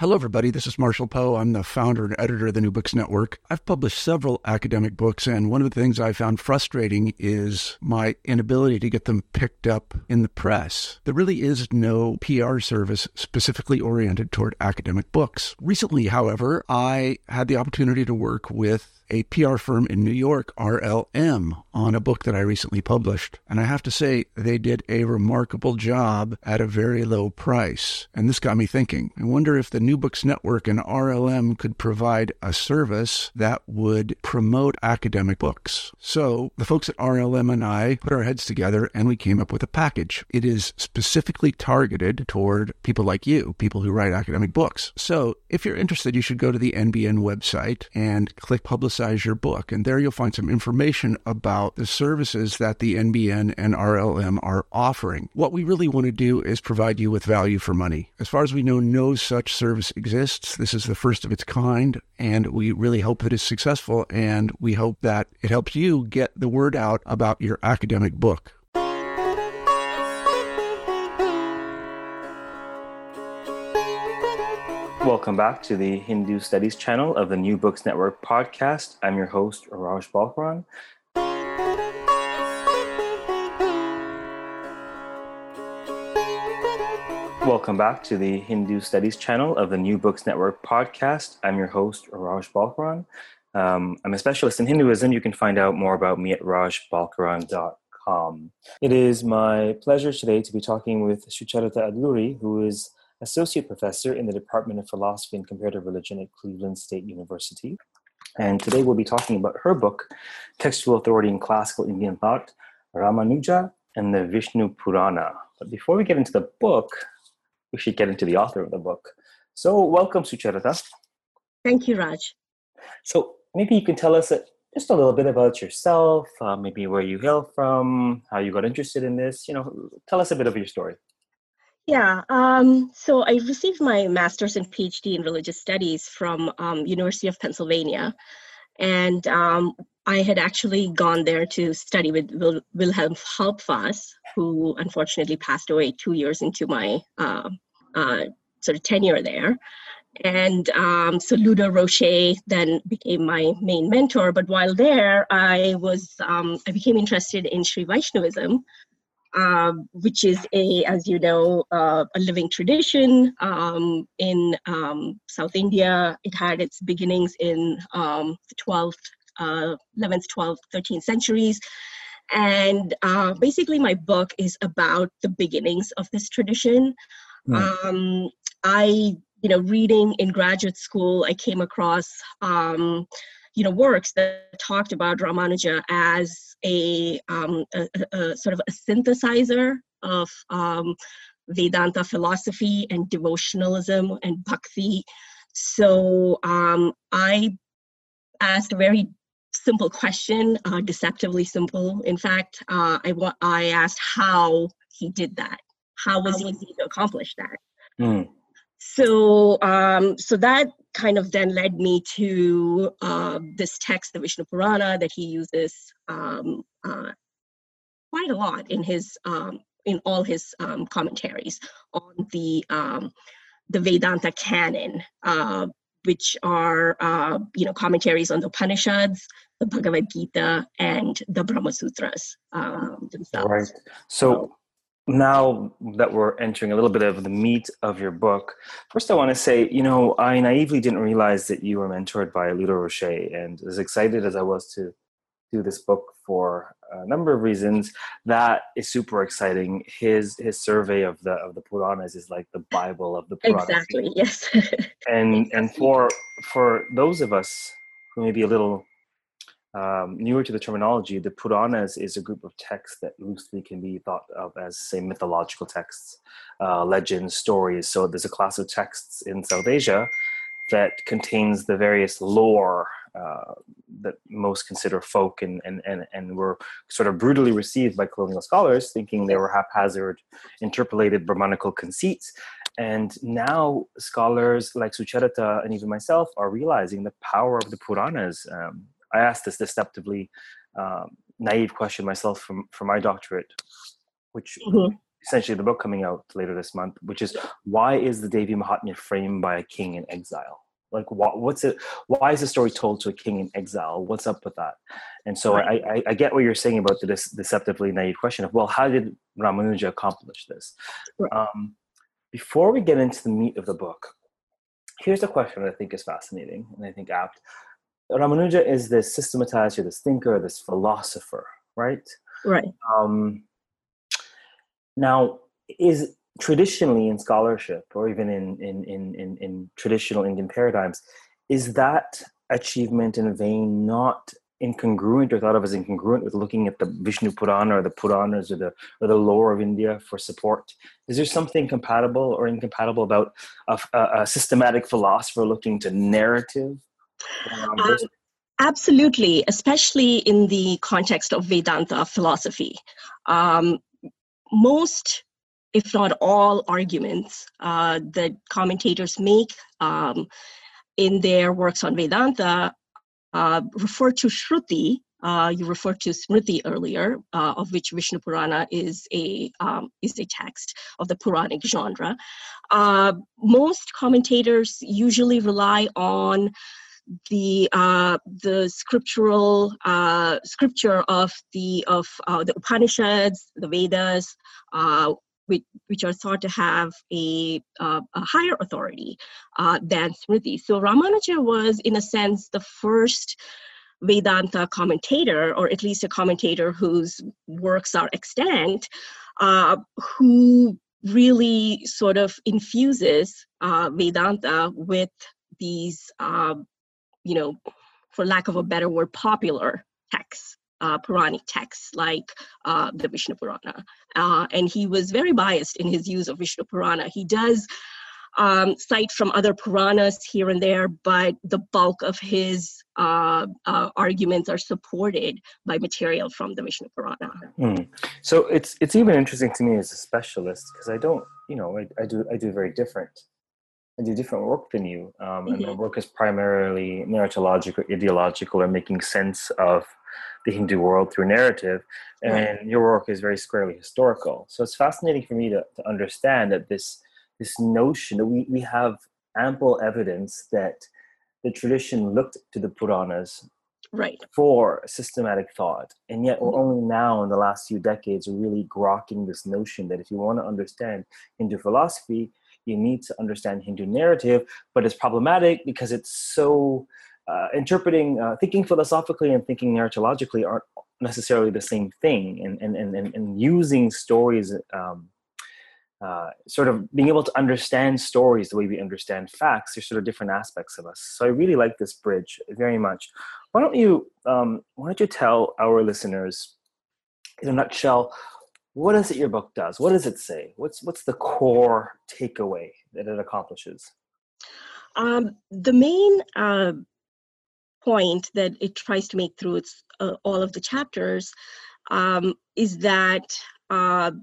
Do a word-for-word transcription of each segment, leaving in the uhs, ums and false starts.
Hello, everybody. This is Marshall Poe. I'm the founder and editor of the New Books Network. I've published several academic books, and one of the things I found frustrating is my inability to get them picked up in the press. There really is no P R service specifically oriented toward academic books. Recently, however, I had the opportunity to work with a P R firm in New York, R L M, on a book that I recently published. And I have to say, they did a remarkable job at a very low price. And this got me thinking. I wonder if the New Books Network and R L M could provide a service that would promote academic books. So the folks at R L M and I put our heads together and we came up with a package. It is specifically targeted toward people like you, people who write academic books. So if you're interested, you should go to the N B N website and click Publicize your book. And there you'll find some information about the services that the N B N and R L M are offering. What we really want to do is provide you with value for money. As far as we know, no such service exists. This is the first of its kind, and we really hope that it's successful, and we hope that it helps you get the word out about your academic book. Welcome back to the Hindu Studies channel of the New Books Network podcast. I'm your host, Raj Balkaran. Welcome back to the Hindu Studies channel of the New Books Network podcast. I'm your host, Raj Balkaran. Um, I'm a specialist in Hinduism. You can find out more about me at raj balkaran dot com. It is my pleasure today to be talking with Sucharita Adluri, who is Associate Professor in the Department of Philosophy and Comparative Religion at Cleveland State University. And today we'll be talking about her book, Textual Authority in Classical Indian Thought, Ramanuja and the Vishnu Purana. But before we get into the book, we should get into the author of the book. So welcome, Sucharita. Thank you, Raj. So maybe you can tell us a, just a little bit about yourself, uh, maybe where you hail from, how you got interested in this. You know, tell us a bit of your story. Yeah, um, so I received my master's and PhD in religious studies from um, University of Pennsylvania. And um, I had actually gone there to study with Wil- Wilhelm Halbfass, who unfortunately passed away two years into my uh, uh, sort of tenure there. And um, so Ludo Rocher then became my main mentor. But while there, I was um, I became interested in Sri Vaishnavism, Uh, which is a, as you know, uh, a living tradition um, in um, South India. It had its beginnings in um, the twelfth, uh, eleventh, twelfth, thirteenth centuries. And uh, basically my book is about the beginnings of this tradition. Mm. Um, I, you know, reading in graduate school, I came across um, you know, works that talked about Ramanuja as a, um, a, a, a sort of a synthesizer of um, Vedanta philosophy and devotionalism and bhakti. So um, I asked a very simple question, uh, deceptively simple. In fact, uh, I, wa- I asked how he did that. How was how he able to accomplish that? Mm. So, um, so that kind of then led me to uh, this text, the Vishnu Purana, that he uses um, uh, quite a lot in his um, in all his um, commentaries on the um, the Vedanta canon, uh, which are uh, you know commentaries on the Upanishads, the Bhagavad Gita, and the Brahma Sutras um, themselves. Right. So. so Now that we're entering a little bit of the meat of your book, first I want to say, you know, I naively didn't realize that you were mentored by Ludo Rocher, and as excited as I was to do this book for a number of reasons, that is super exciting. His his survey of the of the Puranas is like the Bible of the Puranas. Exactly, yes. and exactly. and for for those of us who may be a little Um, newer to the terminology, the Puranas is a group of texts that loosely can be thought of as, say, mythological texts, uh, legends, stories. So there's a class of texts in South Asia that contains the various lore uh, that most consider folk and, and, and, and were sort of brutally received by colonial scholars, thinking they were haphazard, interpolated Brahmanical conceits. And now scholars like Sucharita and even myself are realizing the power of the Puranas. Um, I asked this deceptively um, naive question myself from, from my doctorate, which mm-hmm. essentially the book coming out later this month, which is why is the Devi Mahatmya framed by a king in exile? Like, what, what's it? Why is the story told to a king in exile? What's up with that? And so right. I, I, I get what you're saying about the deceptively naive question of, well, how did Ramanuja accomplish this? Right. Um, before we get into the meat of the book, here's a question that I think is fascinating and I think apt. Ramanuja is this systematizer, this thinker, this philosopher, right? Right. Um, now, is traditionally in scholarship, or even in, in, in, in, in traditional Indian paradigms, is that achievement in vain not incongruent or thought of as incongruent with looking at the Vishnu Purana or the Puranas or the or the lore of India for support? Is there something compatible or incompatible about a, a, a systematic philosopher looking to narrative? Um, absolutely, especially in the context of Vedanta philosophy. Um, most, if not all, arguments uh, that commentators make um, in their works on Vedanta uh, refer to Shruti. Uh, you referred to Smriti earlier, uh, of which Vishnu Purana is a um, is a text of the Puranic genre. Uh, most commentators usually rely on the uh, the scriptural uh, scripture of the of uh, the Upanishads, the Vedas, uh, which, which are thought to have a uh, a higher authority uh, than Smriti. So Ramanuja was, in a sense, the first Vedanta commentator, or at least a commentator whose works are extant, uh, who really sort of infuses uh, Vedanta with these. Uh, you know, for lack of a better word, popular texts, uh, Puranic texts like uh, the Vishnu Purana. Uh, and he was very biased in his use of Vishnu Purana. He does um, cite from other Puranas here and there, but the bulk of his uh, uh, arguments are supported by material from the Vishnu Purana. Hmm. So it's it's even interesting to me as a specialist, because I don't, you know, I, I do I do very different. I do different work than you, um, mm-hmm. and my work is primarily narratological, ideological, or making sense of the Hindu world through narrative, and right. your work is very squarely historical. So it's fascinating for me to, to understand that this this notion that we, we have ample evidence that the tradition looked to the Puranas right. for systematic thought, and yet we're only now in the last few decades really grokking this notion that if you want to understand Hindu philosophy, you need to understand Hindu narrative, but it's problematic because it's so uh, interpreting, uh, thinking philosophically and thinking narratologically aren't necessarily the same thing, and and and, and using stories, um, uh, sort of being able to understand stories the way we understand facts. There's sort of different aspects of us. So I really like this bridge very much. Why don't you um, why don't you tell our listeners, in a nutshell, what is it your book does? What does it say? What's what's the core takeaway that it accomplishes? Um, the main uh, point that it tries to make through its uh, all of the chapters um, is that uh,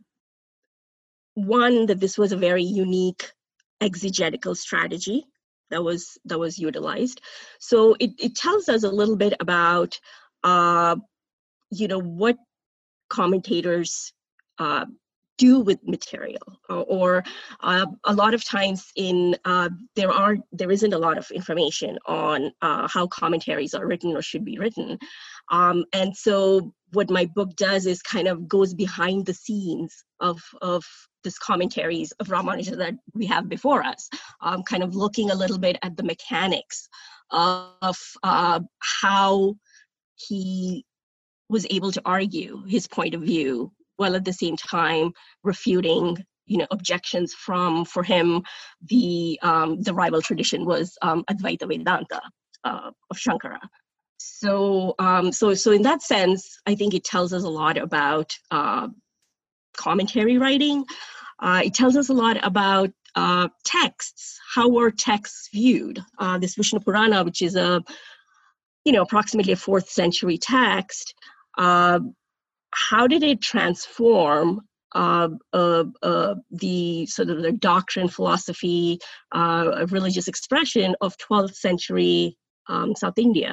one, that this was a very unique exegetical strategy that was that was utilized. So it, it tells us a little bit about uh, you know what commentators uh, do with material, or, or uh, a lot of times in uh, there are there isn't a lot of information on uh, how commentaries are written or should be written, um, and so what my book does is kind of goes behind the scenes of of this commentaries of Ramanuja that we have before us, um, kind of looking a little bit at the mechanics of uh, how he was able to argue his point of view, while at the same time refuting, you know, objections from, for him, the um, the rival tradition was um, Advaita Vedanta uh, of Shankara. So, um, so, so in that sense, I think it tells us a lot about uh, commentary writing. Uh, it tells us a lot about uh, texts. How were texts viewed? Uh, this Vishnu Purana, which is a, you know, approximately a fourth century text. Uh, how did it transform uh, uh, uh, the sort of the doctrine, philosophy, uh, religious expression of twelfth century um, South India?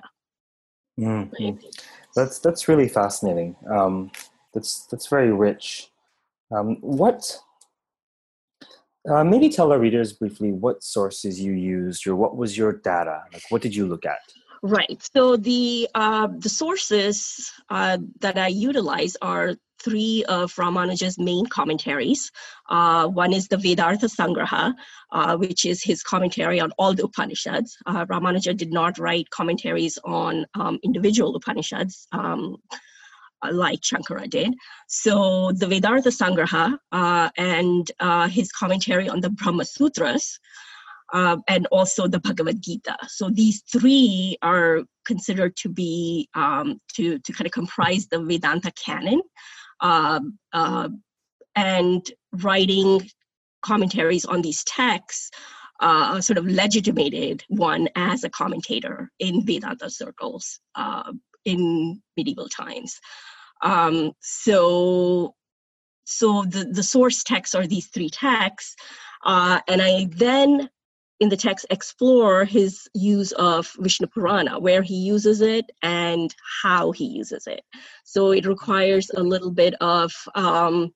Mm-hmm. That's that's really fascinating. Um, that's that's very rich. Um, what, uh, maybe tell our readers briefly what sources you used or what was your data? Like, what did you look at? Right. So the uh, the sources uh, that I utilize are three of Ramanuja's main commentaries. Uh, one is the Vedartha Sangraha, uh, which is his commentary on all the Upanishads. Uh, Ramanuja did not write commentaries on um, individual Upanishads um, like Shankara did. So the Vedartha Sangraha uh, and uh, his commentary on the Brahma Sutras, Uh, and also the Bhagavad Gita. So these three are considered to be, um, to, to kind of comprise the Vedanta canon, uh, uh, and writing commentaries on these texts uh, sort of legitimated one as a commentator in Vedanta circles uh, in medieval times. Um, so so the, the source texts are these three texts, uh, and I then in the text explore his use of Vishnu Purana, where he uses it and how he uses it. So it requires a little bit of, um,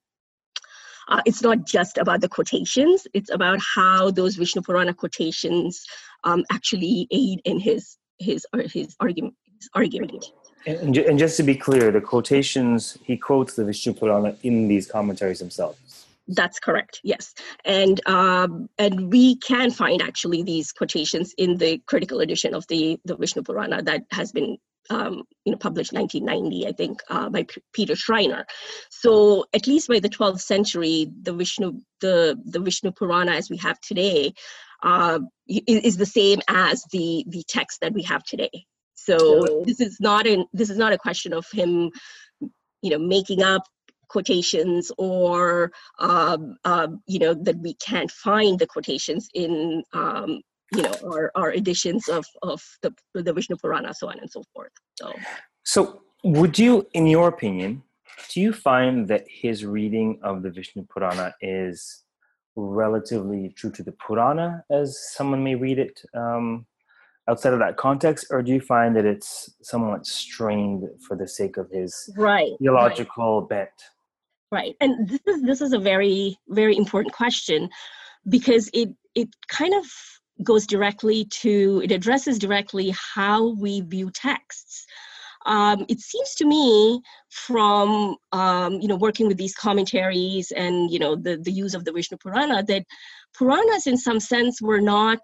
uh, it's not just about the quotations, it's about how those Vishnu Purana quotations um, actually aid in his, his, his, argument, his argument. And, and just to be clear, the quotations, he quotes the Vishnu Purana in these commentaries themselves. That's correct, yes. And um, and we can find actually these quotations in the critical edition of the, the Vishnu Purana that has been um, you know, published nineteen ninety, I think, uh, by P- Peter Schreiner. So at least by the twelfth century, the Vishnu the, the Vishnu Purana as we have today uh, is, is the same as the, the text that we have today. So this is not an this is not a question of him, you know, making up quotations or um, uh, you know, that we can't find the quotations in um, you know, our, our editions of of the the Vishnu Purana, so on and so forth. So, so would you, in your opinion, do you find that his reading of the Vishnu Purana is relatively true to the Purana, as someone may read it um, outside of that context, or do you find that it's somewhat strained for the sake of his right, theological right. bent? Right, and this is this is a very very important question, because it it kind of goes directly to it addresses directly how we view texts. Um, it seems to me from um, you know, working with these commentaries and you know, the the use of the Vishnu Purana, that Puranas in some sense were not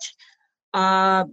uh,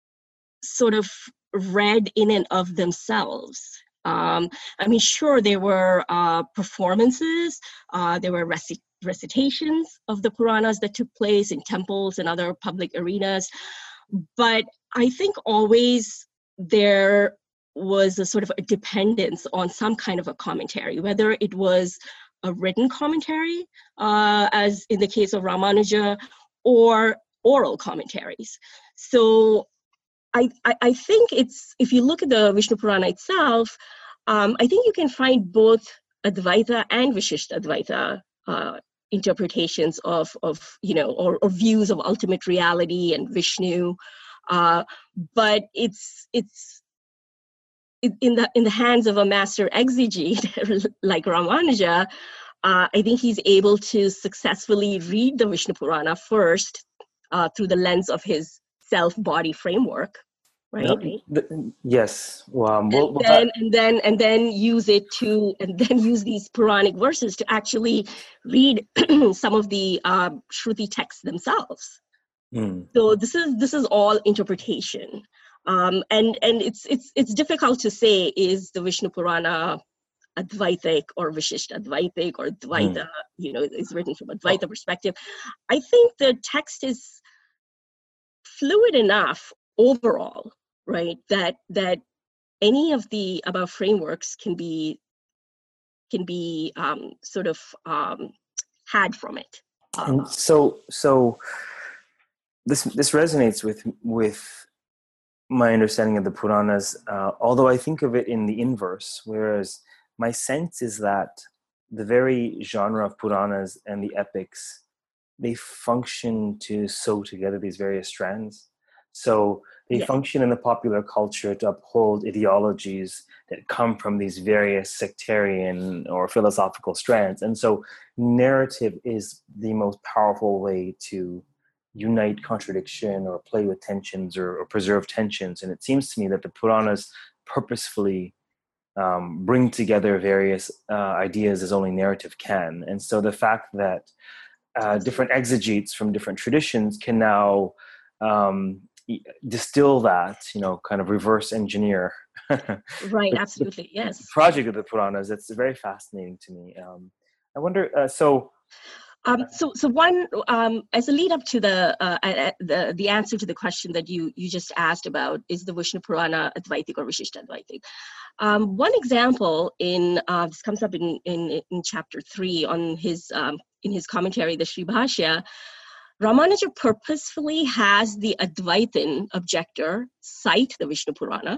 sort of read in and of themselves. Um, I mean, sure, there were uh, performances, uh, there were reci- recitations of the Puranas that took place in temples and other public arenas, but I think always there was a sort of a dependence on some kind of a commentary, whether it was a written commentary, uh, as in the case of Ramanuja, or oral commentaries. So I, I, I think it's, if you look at the Vishnu Purana itself, um, I think you can find both Advaita and Vishishta Advaita uh, interpretations of, of, you know, or, or views of ultimate reality and Vishnu. Uh, but it's, it's in the, in the hands of a master exegete like Ramanuja, uh, I think he's able to successfully read the Vishnu Purana first uh, through the lens of his self-body framework, right? No, the, yes. Well, we'll, we'll then, talk. and then and then use it to and then use these Puranic verses to actually read some of the uh, Shruti texts themselves. Mm. So this is this is all interpretation, um, and and it's it's it's difficult to say, is the Vishnu Purana Advaitic or Vishishta Advaitic or Dvaita, mm. you know, is written from a Dvaita oh. perspective. I think the text is fluid enough overall, right, that that any of the above frameworks can be can be um, sort of um, had from it. And so so this this resonates with with my understanding of the Puranas, uh, although I think of it in the inverse, whereas my sense is that the very genre of Puranas and the epics, they function to sew together these various strands. So they Yes. function in the popular culture to uphold ideologies that come from these various sectarian or philosophical strands. And so narrative is the most powerful way to unite contradiction or play with tensions or, or preserve tensions. And it seems to me that the Puranas purposefully um, bring together various uh, ideas as only narrative can. And so the fact that uh, different exegetes from different traditions can now um, distill that, you know, kind of reverse engineer Right, the, absolutely, the yes. project of the Puranas. It's very fascinating to me. Um, I wonder, uh, so Um, so, so one um, as a lead up to the, uh, uh, the the answer to the question that you you just asked about, is the Vishnu Purana Advaitic or Vishishta Advaitic? Um, one example in uh, this comes up in, in in chapter three on his um, in his commentary, the Sri Bhashya. Ramanuja purposefully has the Advaitin objector cite the Vishnu Purana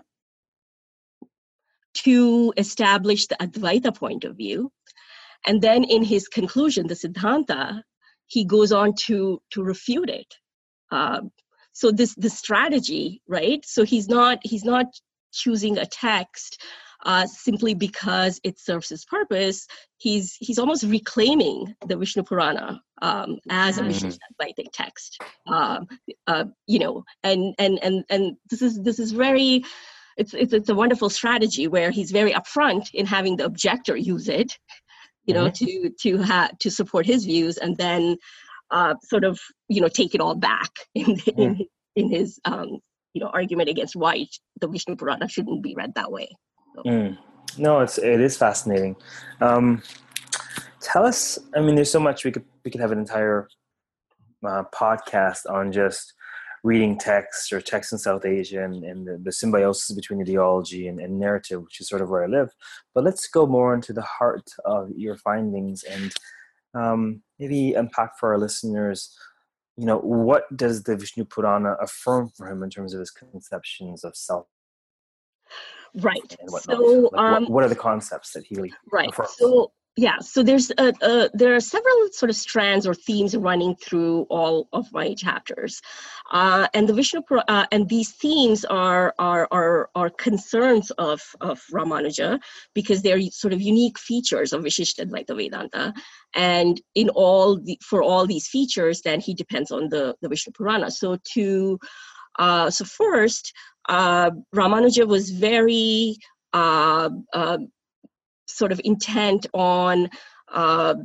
to establish the Advaita point of view. And then in his conclusion, the Siddhanta, he goes on to, to refute it. Um, so this, this strategy, right? So he's not, he's not choosing a text uh, simply because it serves his purpose. He's, he's almost reclaiming the Vishnu Purana um, as a Vishishta Advaitic text. Um, uh, you know, and, and, and, and this is, this is very, it's, it's, it's a wonderful strategy where he's very upfront in having the objector use it, you know, mm-hmm. to to have to support his views, and then uh, sort of, you know, take it all back in mm. in, in his um, you know, argument against why the Vishnu Purana shouldn't be read that way. So. Mm. No, it's it is fascinating. Um, tell us. I mean, there's so much we could we could have an entire uh, podcast on just reading texts or texts in South Asia and, and the, the symbiosis between ideology and, and narrative, which is sort of where I live. But let's go more into the heart of your findings and um, maybe unpack for our listeners, you know, what does the Vishnu Purana affirm for him in terms of his conceptions of self? Right. And whatnot. So, like, um, what, what are the concepts that he really right. affirms? So, yeah. So there's a, a, there are several sort of strands or themes running through all of my chapters, uh, and the Vishnu uh, and these themes are are are are concerns of of Ramanuja, because they're sort of unique features of Vishishta Advaita Vedanta, and in all the, for all these features, then he depends on the the Vishnu Purana. So to uh, so first, uh, Ramanuja was very uh, uh, sort of intent on uh,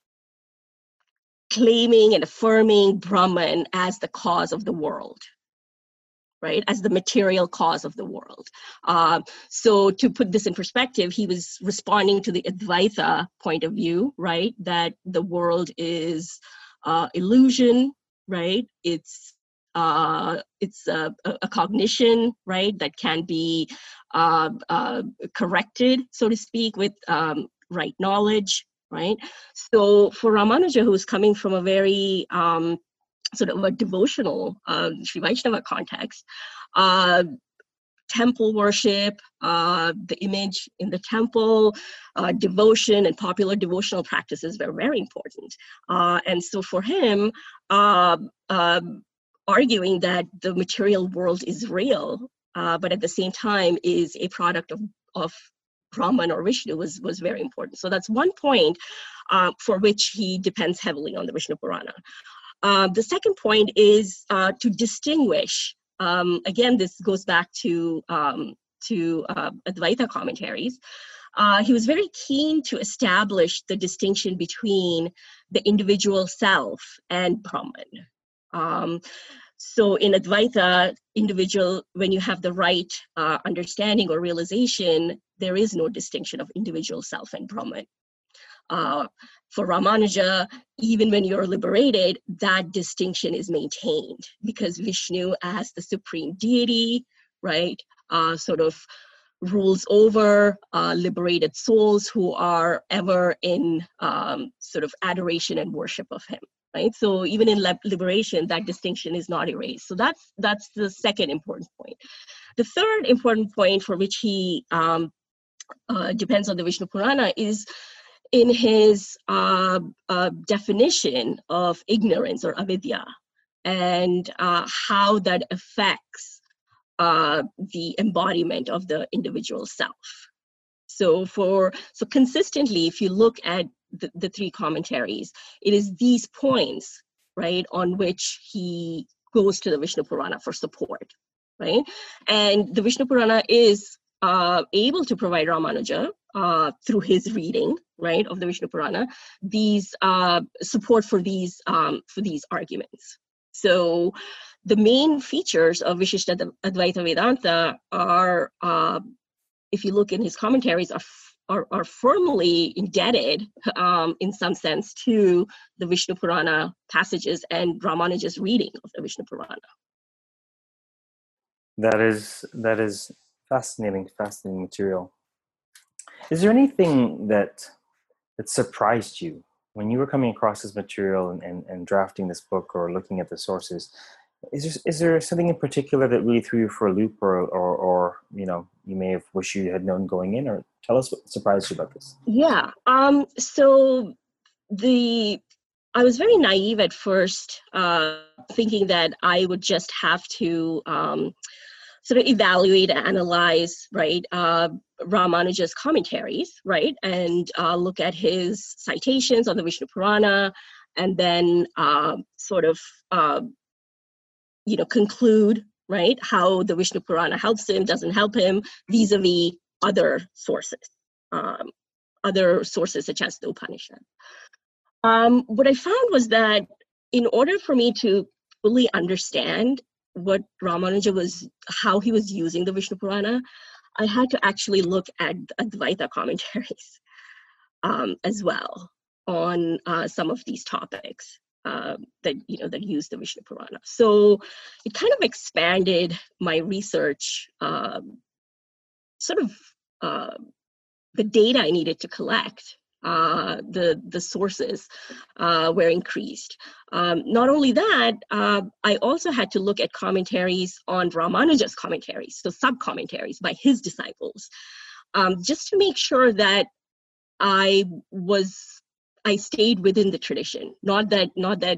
claiming and affirming Brahman as the cause of the world, right? As the material cause of the world. Uh, so to put this in perspective, he was responding to the Advaita point of view, right? That the world is uh, illusion, right? It's uh, it's a, a cognition, right? That can be uh, uh, corrected, so to speak, with um, right knowledge, right? So for Ramanuja, who's coming from a very um, sort of a devotional uh, Sri Vaishnava context, uh, temple worship, uh, the image in the temple, uh, devotion and popular devotional practices were very important. Uh, and so for him, uh, uh, arguing that the material world is real, uh, but at the same time is a product of, of Brahman or Vishnu was, was very important. So that's one point uh, for which he depends heavily on the Vishnu Purana. Uh, the second point is uh, to distinguish. Um, again, this goes back to um, to uh, Advaita commentaries. Uh, he was very keen to establish the distinction between the individual self and Brahman. Um, so in Advaita, individual, when you have the right uh, understanding or realization, there is no distinction of individual self and Brahman. Uh, for Ramanuja, even when you're liberated, that distinction is maintained because Vishnu, as the supreme deity, right, uh, sort of rules over uh, liberated souls who are ever in um, sort of adoration and worship of him, right? So even in liberation, that distinction is not erased. So that's that's the second important point. The third important point for which he um, uh, depends on the Vishnu Purana is in his uh, uh, definition of ignorance or avidya. and uh, how that affects uh, the embodiment of the individual self. So for so consistently, if you look at the, the three commentaries, it is these points, right, on which he goes to the Vishnu Purana for support, right? And the Vishnu Purana is uh, able to provide Ramanuja uh, through his reading, right, of the Vishnu Purana, these uh, support for these um, for these arguments. So the main features of Vishishta Advaita Vedanta are, uh, if you look in his commentaries, are are, are firmly indebted, um, in some sense, to the Vishnu Purana passages and Ramanuja's reading of the Vishnu Purana. That is that is fascinating, fascinating material. Is there anything that that surprised you when you were coming across this material and, and, and drafting this book or looking at the sources? Is there, is there something in particular that really threw you for a loop, or, or, or you know, you may have wished you had known going in? Or tell us what surprised you about this. Yeah. Um, so the I was very naive at first, uh, thinking that I would just have to um, sort of evaluate and analyze, right, uh, Ramanuja's commentaries, right, and uh, look at his citations on the Vishnu Purana, and then uh, sort of, uh, you know, conclude, right, how the Vishnu Purana helps him, doesn't help him, vis-a-vis other sources, um, other sources such as the Upanishad. Um, what I found was that in order for me to fully understand what Ramanuja was, how he was using the Vishnu Purana, I had to actually look at Advaita commentaries um, as well on uh, some of these topics uh, that, you know, that use the Vishnu Purana. So it kind of expanded my research, um, sort of uh, the data I needed to collect. Uh, the the sources uh, were increased. Um, not only that, uh, I also had to look at commentaries on Ramanuja's commentaries, so sub-commentaries by his disciples, um, just to make sure that I was I stayed within the tradition. Not that not that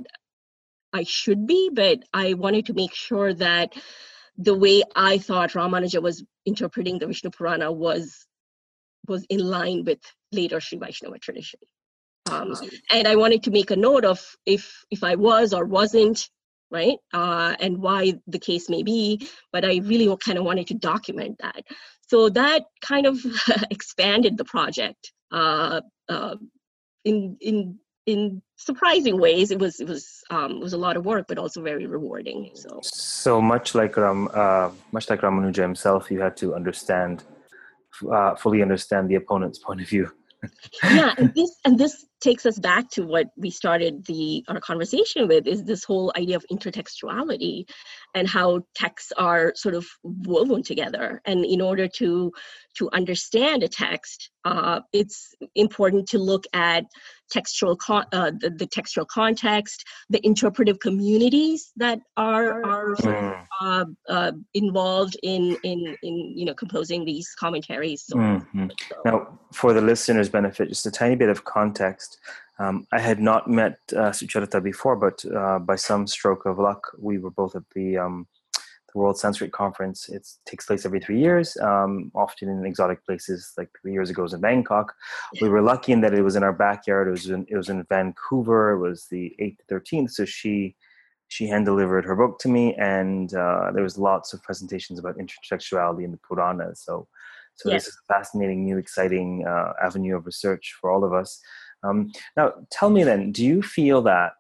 I should be, but I wanted to make sure that the way I thought Ramanuja was interpreting the Vishnu Purana was was in line with later Sri Vaishnava tradition. Um, and I wanted to make a note of if if I was or wasn't, right, uh, and why the case may be, but I really kind of wanted to document that. So that kind of expanded the project uh, uh, in in in surprising ways. It was it was um, it was a lot of work, but also very rewarding. So so much like Ram, uh, much like Ramanuja himself, you had to understand. Uh, fully understand the opponent's point of view. Yeah, and this and this takes us back to what we started the our conversation with, is this whole idea of intertextuality and how texts are sort of woven together. And in order to to understand a text, uh, it's important to look at textual con- uh, the, the textual context, the interpretive communities that are are sort of, uh, uh, involved in in in you know composing these commentaries. So, mm-hmm. so. Now, for the listeners' benefit, just a tiny bit of context. Um, I had not met uh, Sucharita before, but uh, by some stroke of luck, we were both at the um, the World Sanskrit Conference. It takes place every three years, um, often in exotic places. Like three years ago, it was in Bangkok. We were lucky in that it was in our backyard. It was in, it was in Vancouver. It was the eighth to thirteenth. So she she hand delivered her book to me, and uh, there was lots of presentations about intertextuality in the Puranas. So, so Yes. This is a fascinating, new, exciting uh, avenue of research for all of us. Um, now, tell me then, do you feel that?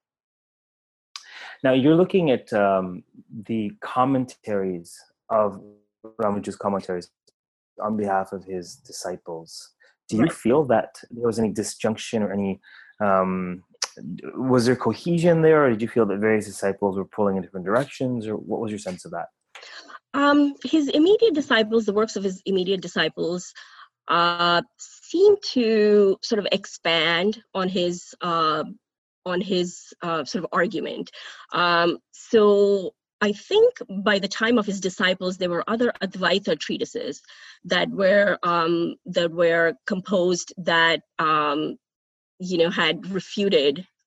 Now, you're looking at um, the commentaries of Ramanuja's commentaries on behalf of his disciples. Do you Right. feel that there was any disjunction or any, um, was there cohesion there, or did you feel that various disciples were pulling in different directions, or what was your sense of that? Um, his immediate disciples, the works of his immediate disciples, uh, seem to sort of expand on his uh, on his uh, sort of argument. Um, so I think by the time of his disciples, there were other Advaita treatises that were um, that were composed that um, you know had refuted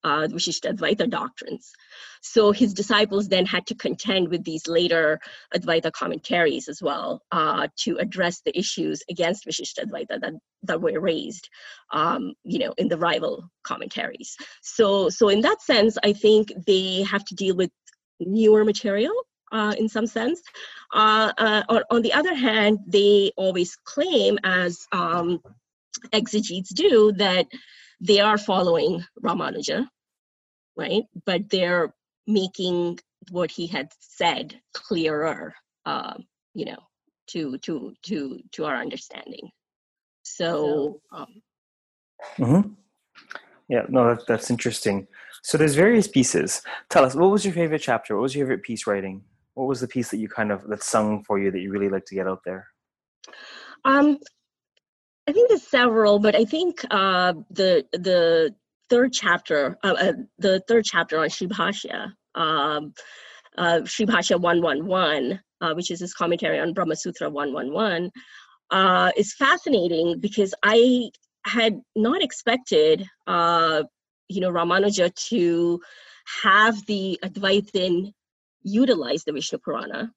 uh, Vishishta Advaita doctrines. So his disciples then had to contend with these later Advaita commentaries as well uh, to address the issues against Vishishta Advaita that, that were raised, um, you know, in the rival commentaries. So, so in that sense, I think they have to deal with newer material uh, in some sense. Uh, uh, on, on the other hand, they always claim, as um, exegetes do, that they are following Ramanuja, right? But they're making what he had said clearer, uh, you know, to to to to our understanding. So, um, Mm-hmm. Yeah, no, that, that's interesting. So there's various pieces. Tell us, what was your favorite chapter? What was your favorite piece writing? What was the piece that you kind of, that sung for you that you really like to get out there? um, I think there's several, but I think uh, the the third chapter, uh, uh, the third chapter on Sri Bhashya, um, uh, Sri Bhashya one eleven, uh, which is his commentary on Brahma Sutra one eleven, uh, is fascinating because I had not expected, uh, you know, Ramanuja to have the Advaitin utilize the Vishnu Purana,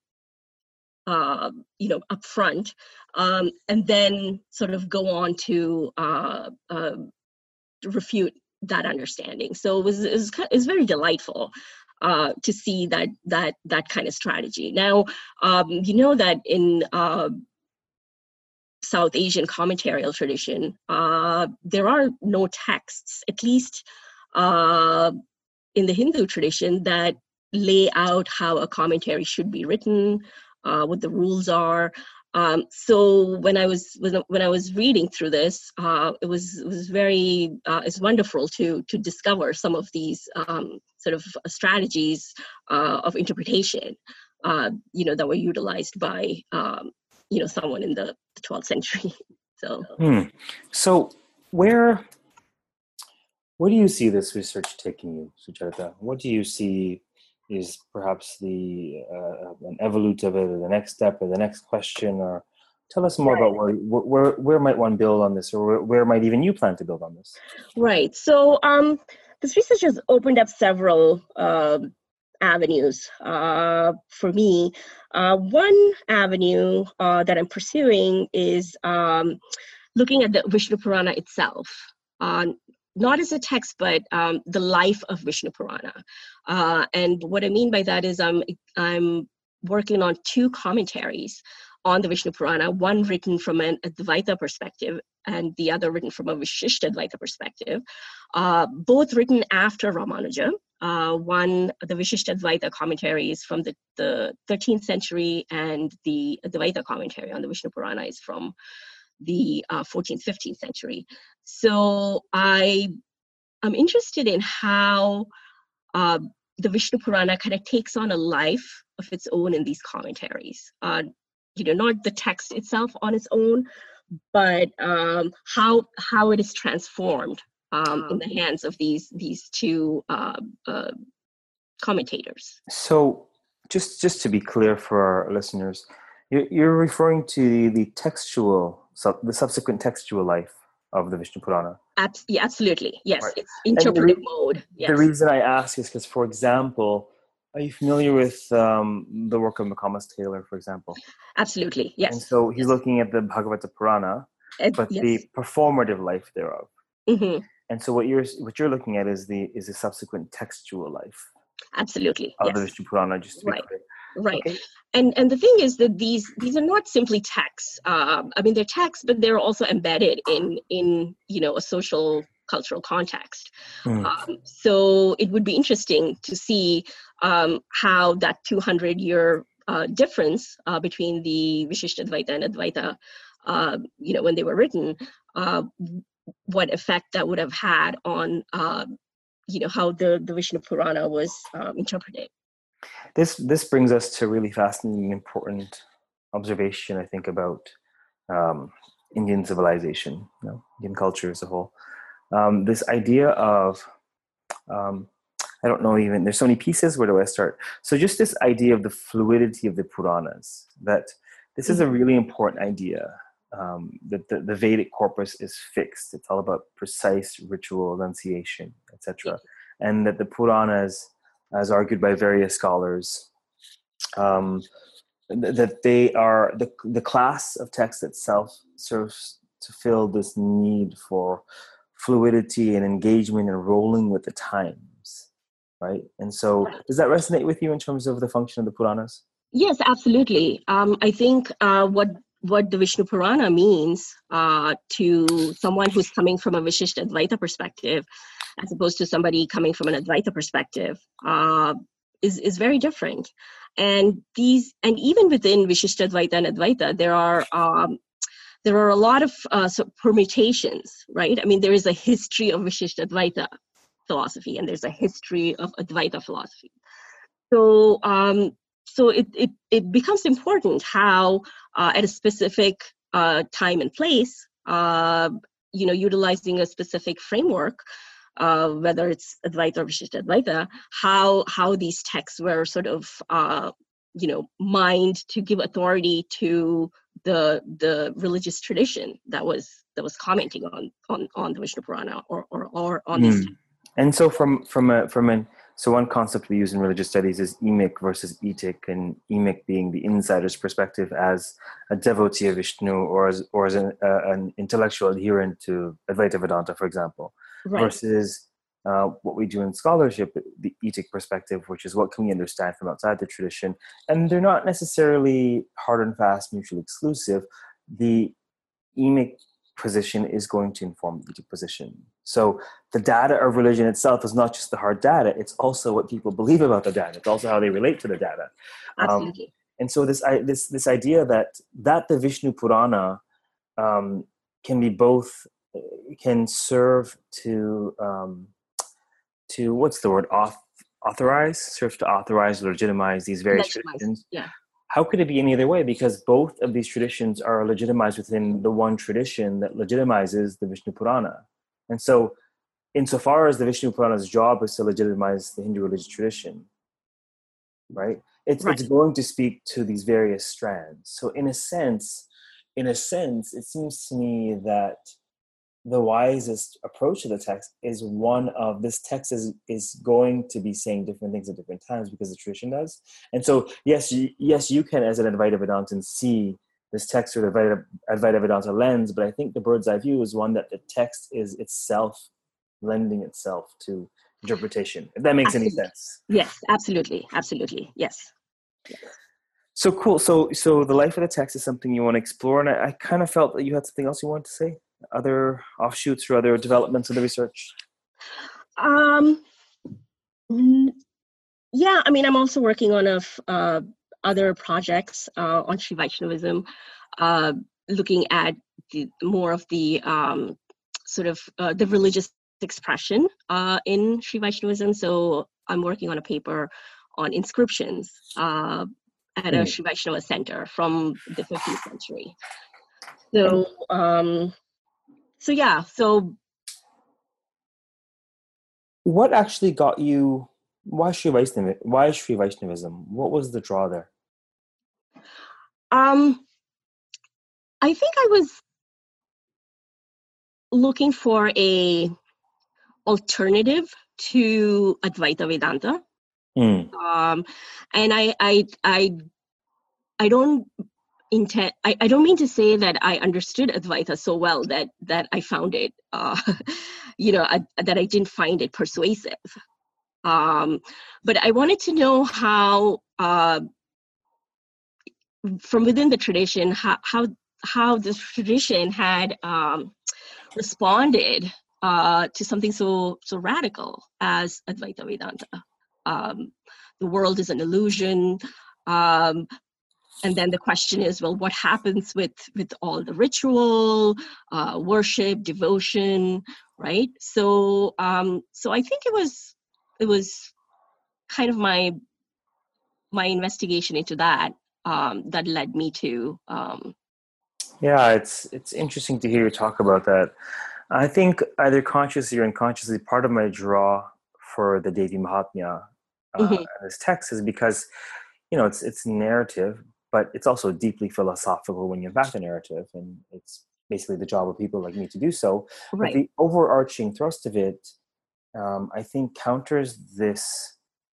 uh, you know, up front, um, and then sort of go on to uh, uh, refute that understanding. So it was, it was, it was very delightful uh, to see that that that kind of strategy. Now, um, you know that in uh, South Asian commentarial tradition, uh, there are no texts, at least uh, in the Hindu tradition, that lay out how a commentary should be written, uh, what the rules are. Um, so when I was when, when I was reading through this, uh, it was it was very uh, it's wonderful to to discover some of these um, sort of strategies uh, of interpretation, uh, you know, that were utilized by um, you know, someone in the twelfth century. So, hmm. so where where do you see this research taking you, Sucharita? What do you see is perhaps the uh, an evolute of it, or the next step, or the next question? Or tell us more right. about where where where might one build on this, or where, where might even you plan to build on this? Right. So, um, this research has opened up several Uh, avenues uh, for me. Uh, one avenue uh, that I'm pursuing is um, looking at the Vishnu Purana itself, uh, not as a text, but um, the life of Vishnu Purana. Uh, and what I mean by that is I'm I'm working on two commentaries on the Vishnu Purana, one written from an Advaita perspective and the other written from a Vishishta Advaita perspective, uh, both written after Ramanuja. Uh, one, the Vishishta Advaita commentary is from the, the thirteenth century, and the Advaita commentary on the Vishnu Purana is from the uh, fourteenth, fifteenth century. So I am interested in how uh, the Vishnu Purana kind of takes on a life of its own in these commentaries. Uh, you know, not the text itself on its own, but um, how how it is transformed um, in the hands of these these two uh, uh, commentators. So, just just to be clear for our listeners, you're, you're referring to the, the textual, so the subsequent textual life of the Vishnu Purana. Abs- yeah, absolutely, yes. Right. It's interpretive re- mode. Yes. The reason I ask is because, for example, are you familiar with um, the work of McComas Taylor, for example? Absolutely, yes. And so he's yes. looking at the Bhagavata Purana, Uh, but yes. the performative life thereof. Mm-hmm. And so what you're what you're looking at is the is the subsequent textual life. Absolutely, of yes. the Vishnu Purana, just to be right. clear. Right. Okay. And and the thing is that these these are not simply texts. Uh, I mean, they're texts, but they're also embedded in in you know a social cultural context. Mm. Um, so it would be interesting to see um, how that two hundred year uh, difference uh, between the Vishishta Advaita and Advaita, uh, you know, when they were written, uh, what effect that would have had on uh, you know how the the Vishnu Purana was um, interpreted. This this brings us to a really fascinating, important observation, I think, about um, Indian civilization, you know, Indian culture as a whole. Um, this idea of, um, I don't know even, there's so many pieces, where do I start? So just this idea of the fluidity of the Puranas, that this mm-hmm. is a really important idea, um, that the, the Vedic corpus is fixed. It's all about precise ritual enunciation, et cetera. and that the Puranas, as argued by various scholars, um, th- that they are the the class of text itself serves to fill this need for fluidity and engagement and rolling with the times, right? And so, does that resonate with you in terms of the function of the Puranas? Yes, absolutely. Um, I think uh, what what the Vishnu Purana means uh, to someone who's coming from a Vishishta Advaita perspective, as opposed to somebody coming from an Advaita perspective, uh, is is very different. And these, and even within Vishishta Advaita and Advaita, there are um, there are a lot of uh, so permutations, right? I mean, there is a history of Vishishta Advaita philosophy, and there's a history of Advaita philosophy. So, um, so it, it, it becomes important how uh, at a specific uh, time and place, uh, you know, utilizing a specific framework, uh, whether it's Advaita or Vishishta Advaita, how how these texts were sort of, uh, you know, mined to give authority to the the religious tradition that was that was commenting on on on the Vishnu Purana or or, or on these texts. And so from from a from an so one concept we use in religious studies is emic versus etic, and emic being the insider's perspective as a devotee of Vishnu or as or as an, uh, an intellectual adherent to Advaita Vedanta, for example, Right. versus uh, what we do in scholarship, the etic perspective, which is what can we understand from outside the tradition, and they're not necessarily hard and fast, mutually exclusive. The emic position is going to inform the etic position. So the data of religion itself is not just the hard data, it's also what people believe about the data. It's also how they relate to the data. Absolutely. Um, and so this, I, this, this idea that, that the Vishnu Purana um, can be both, can serve to, um, to what's the word, Auth, authorize, serve to authorize, legitimize these various Legitimize. traditions. Yeah. How could it be any other way? Because both of these traditions are legitimized within the one tradition that legitimizes the Vishnu Purana. And so, insofar as the Vishnu Purana's job is to legitimize the Hindu religious tradition, right? It's Right. it's going to speak to these various strands. So, in a sense, in a sense, it seems to me that the wisest approach to the text is one of this text is is going to be saying different things at different times because the tradition does. And so yes, you, yes, you can as an Advaita Vedantan see this text through the Advaita, Advaita Vedanta lens, but I think the bird's eye view is one that the text is itself lending itself to interpretation, if that makes Absolutely. any sense. Yes, absolutely, absolutely, yes. yes. So cool. So so the life of the text is something you want to explore, and I, I kind of felt that you had something else you wanted to say. Other offshoots or other developments of the research? Um, yeah, I mean, I'm also working on a uh, other projects uh, on Sri Vaishnavism, uh, looking at the, more of the um, sort of uh, the religious expression uh, in Sri Vaishnavism. So I'm working on a paper on inscriptions uh, at a Sri Vaishnava center from the fifteenth century. So, um, so yeah, so. What actually got you, why Sri Vaishnavism? Why Sri Vaishnavism? What was the draw there? Um, I think I was looking for a alternative to Advaita Vedanta. Mm. Um, and I, I, I, I don't intend, I, I don't mean to say that I understood Advaita so well that, that I found it, uh, you know, I, that I didn't find it persuasive. Um, but I wanted to know how, uh, from within the tradition, how, how, how the tradition had um, responded uh, to something so so radical as Advaita Vedanta. Um, the world is an illusion. Um, and then the question is, well, what happens with, with all the ritual, uh, worship, devotion, right? So um, so I think it was it was kind of my my investigation into that um, that led me to. Um, yeah, it's it's interesting to hear you talk about that. I think either consciously or unconsciously, part of my draw for the Devi Mahatmya uh, mm-hmm. this text is because, you know, it's it's narrative, but it's also deeply philosophical when you back the narrative, and it's basically the job of people like me to do so. Right. But the overarching thrust of it um, I think counters this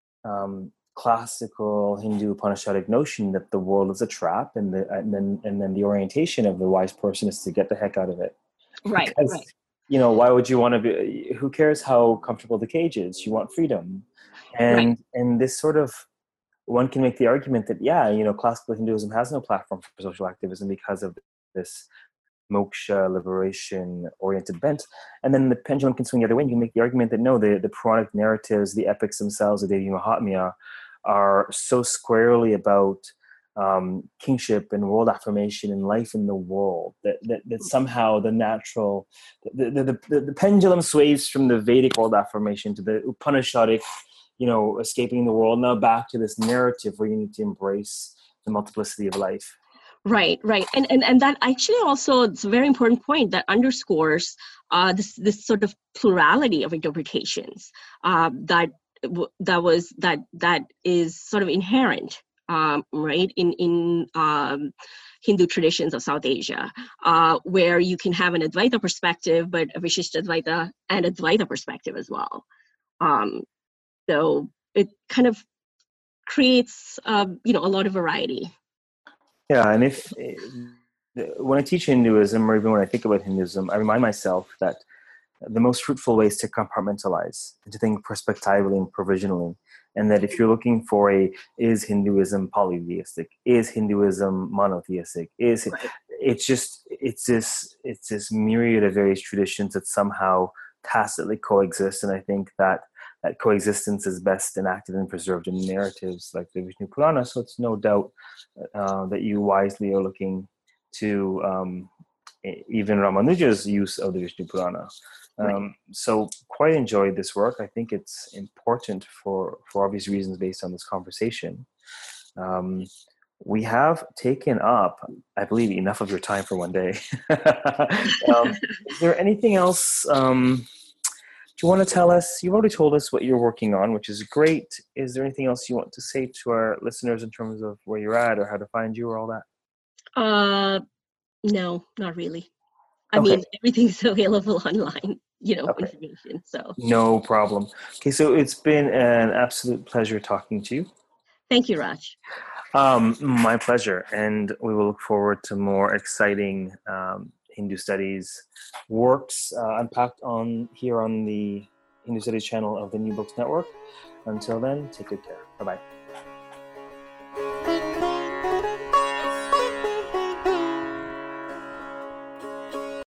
um, classical Hindu Upanishadic notion that the world is a trap, and the and then and then the orientation of the wise person is to get the heck out of it. Right, Because, right, you know, why would you want to be? Who cares how comfortable the cage is? You want freedom, right, and and this sort of, one can make the argument that, yeah, you know, classical Hinduism has no platform for social activism because of this moksha, liberation oriented bent. And then the pendulum can swing the other way. You can make the argument that no, the, the Puranic narratives, the epics themselves, the Devi Mahatmya, are so squarely about um, kingship and world affirmation and life in the world that, that, that somehow the natural, the, the, the, the, the pendulum sways from the Vedic world affirmation to the Upanishadic, you know, escaping the world, now back to this narrative where you need to embrace the multiplicity of life. right, right. And, and, and that actually also, it's a very important point that underscores uh, this, this sort of plurality of interpretations uh, that, that was, that, that is sort of inherent, um, right, in, in um, Hindu traditions of South Asia, uh, where you can have an Advaita perspective, but a Vishishtadvaita and Advaita perspective as well. Um, so it kind of creates, uh, you know, a lot of variety. Yeah, and if when I teach Hinduism, or even when I think about Hinduism, I remind myself that the most fruitful way is to compartmentalize and to think prospectively and provisionally. And that if you're looking for a, is Hinduism polytheistic? Is Hinduism monotheistic? Is it, Right. it's just, it's this, it's this myriad of various traditions that somehow tacitly coexist. And I think that that coexistence is best enacted and preserved in narratives like the Vishnu Purana. So it's no doubt uh, that you wisely are looking to um, even Ramanuja's use of the Vishnu Purana. Right. Um, so quite enjoyed this work. I think it's important for, for obvious reasons based on this conversation. Um, we have taken up, I believe, enough of your time for one day. um, is there anything else um, do you want to tell us? You've already told us what you're working on, which is great. Is there anything else you want to say to our listeners in terms of where you're at or how to find you or all that? Uh, no, not really. I Okay. mean, everything's available online, you know, Okay. information. So No problem. Okay, so it's been an absolute pleasure talking to you. thank you, Raj. Um, my pleasure. And we will look forward to more exciting um, Hindu Studies works uh, unpacked on here on the Hindu Studies channel of the New Books Network. Until then, take good care. Bye-bye.